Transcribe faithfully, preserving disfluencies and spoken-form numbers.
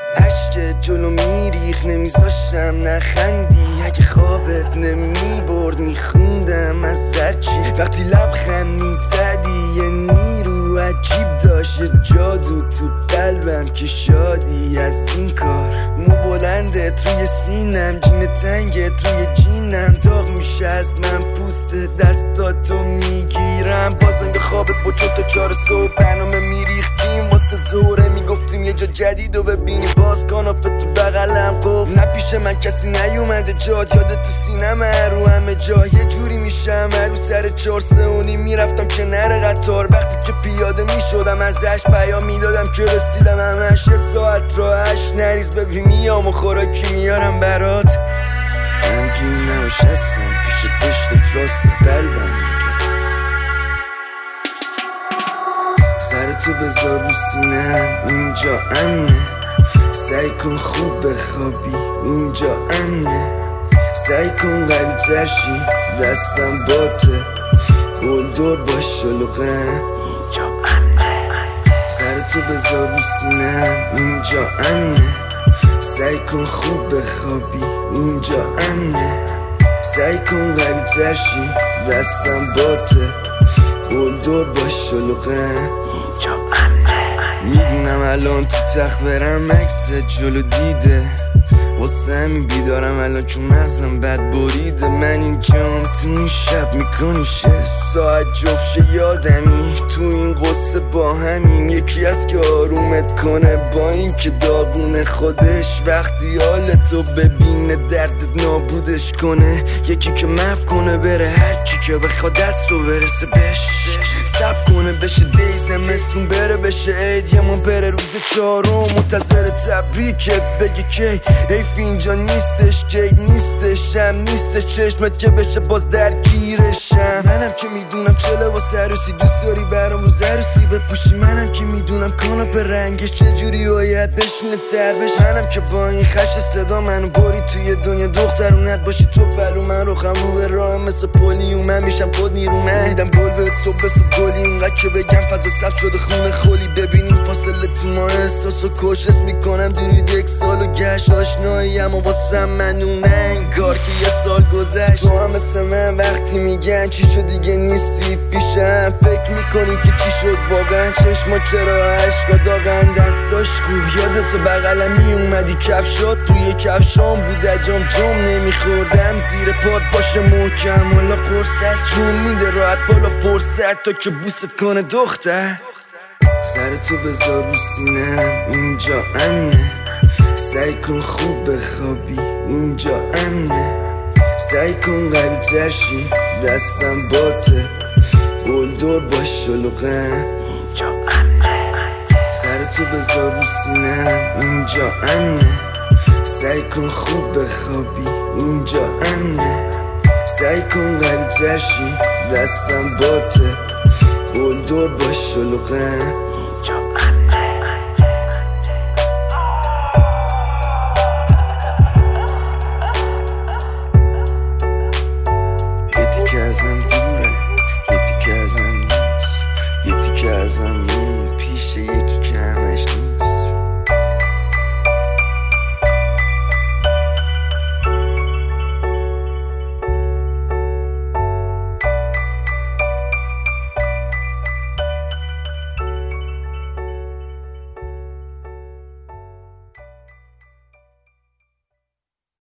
عشق جلو میریخ نمیذاشتم نخندی، اگه خوابت نمیبرد میخوندم از زرچی. وقتی لبخند میزدی یه نیرو عجیب داشت، جادو تو قلبم که شادی از این کار. مو بلندت روی سینم، جین تنگت روی جینم، داغ میشه از من پوست دستاتو میگیرم. بازم به خوابت با چون تا چار صبح برنامه میریختیم واسه زوره، میگفتیم یه جا جدید و ببینی، باز کاناپه تو بغلم گفت نه پیش من کسی نیومده جاد، یادت تو سینم رو همه جا یه جوری میشم رو سر چار سه و نیم میرفتم کنار قطار. وقتی که پیاده میشدم ازش پیام میدادم که رسیدم همش، یه ساعت راهش نریز ببین میام و خوراکی میارم برات. غمگین نباشستم پیش تشت راست قلبم، سرتو بذار رو سینم اینجا امنه، سعی کن خوب بخوابی اینجا امنه، سعی کن قوی تر شی دستم باته، بلدور باش شلوغم اینجا امنه، سرتو بذار رو سینم اینجا امنه، سعی کن خوب بخوابی اینجا امنه، سعی کن قوی تر شی دستم باته، بلدور باش شلوغم اینجا امنه. میدونم الان تو تخت برم عکس جلو دیده، واسه همین بیدارم الان چون مغزم بد بریده. من اینجام تو این شب میکنی شه ساعت جفشه یادمی، تو این قصه با همین یکی از که آرومت کنه با این که داغونه خودش، وقتی حالتو ببینه دردت نابودش کنه، یکی که مف کنه بره هرچی که بخواد دستو برسه بش، سب کنه بشه دیز مستون بره بشه عید، یه ما بره روز چهارم منتظر تبریکت بگی کی حیف اینجا نیستش، جیب نیستش، شم نیستش، چشمت که بشه باز درگیرشم. منم که میدونم چه لباس عروسی دوست داری برام روز عروسی بپوشی، منم که میدونم کاناپه رنگش چجوری باید بشینه تر بشه، منم که با این خش صدا منو بری توی دنیا دخترونت باشی تو پلو من رو خم رو به راه مثل پولیوم، من میشم خود نیرو من میدم گل بهت صبح صبح گلی اونقدر که بگم فضا صف شده خونه خولی، ببینیم فاصله تو ما احساس و کوشش میکنم درید یک سال و گشت آشنایی اما واسم منونه انگار که یه سال گذشت. تو هم مثل من وقتی میگن چی شد دیگه نیستی پیشم، فکر میکنی که چی شد واقعا، چشما چرا عشقا داغن دستاش کو، یادتو بغلم میومدی کفشات توی کفشام بود اجام جام نمیخوردم زیر پاد باشه محکم، حالا قرص از چون میده راحت بالا فرصت تا که بوست کنه دختر. سرتو بذار رو سینم اینجا امنه، سعی کن خوب بخوابی اینجا امنه، سعی کن قوی تر شی دستم باته، بلدور باش شلوغم اینجا امنه، سرتو بذار رو سینم اینجا امنه، سعی کن خوب بخوابی اینجا امنه، سعی کن قوی تر شی دستم باته، بلدور باش شلوغم